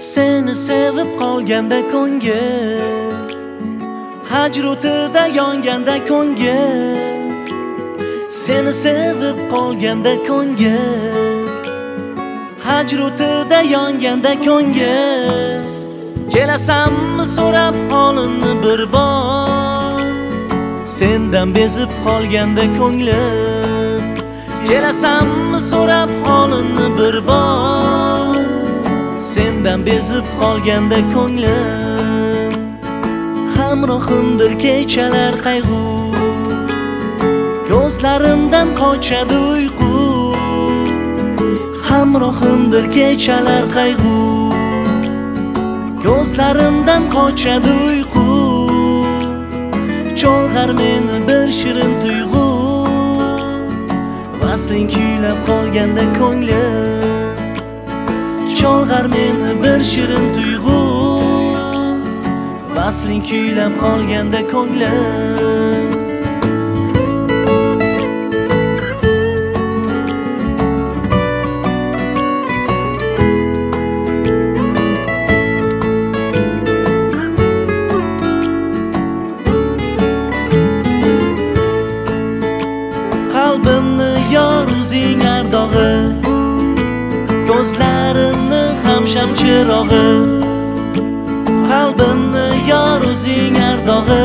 Seni sevib qolganda ko'ngil, hajr o'tida yonganda ko'ngil. Seni sevib qolganda ko'ngil, hajr o'tida yonganda ko'ngil. Kelasanmi so'rab holimni bir bor, sendan bezib qolganda ko'nglim. Kelasanmi so'rab holimni bir bor, sendan bezib qolganda ko'nglim. Hamrohimdir kechalar qayg'u, ko'zlarimdan qochadi uyqu. Hamrohimdir kechalar qayg'u, ko'zlarimdan qochadi uyqu. Cholg'ar meni bir shirin tuyg'u, vasling kuylab qolganda ko'nglim. Cholg'ar meni bir shirin tuyg'u, vasling kuylab qolganda ko'nglim. Qalbimni yor o'zing ardog'i, ko'zlarimni ham shamchirog'i. Qalbimni yor o'zing ardog'i,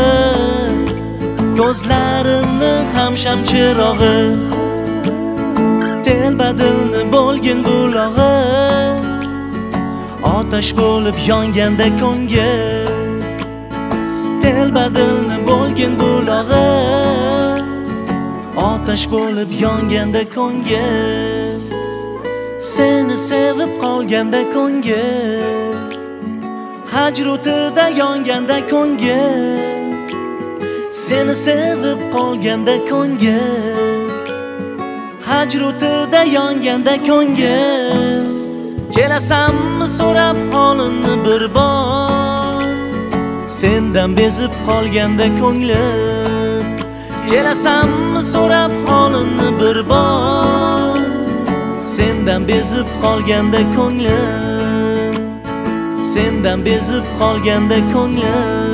ko'zlarimni ham shamchirog'i. Telbadilni bo'lgin bulog'i, otash bo'lib yonganda ko'ngil. Telbadilni bo'lgin bulog'i, otash bo'lib yonganda ko'ngil. Seni sevib qolganda ko'ngil, hajr o'tida yonganda ko'ngil. Seni sevib qolganda ko'ngil, hajr o'tida yonganda ko'ngil. Kelasanmi so'rab holimni bir bor, sendan bezib qolganda ko'nglim. Kelasanmi so'rab holimni bir bor, sendan bezib qolganda ko'nglim. Sendan bezib qolganda ko'nglim.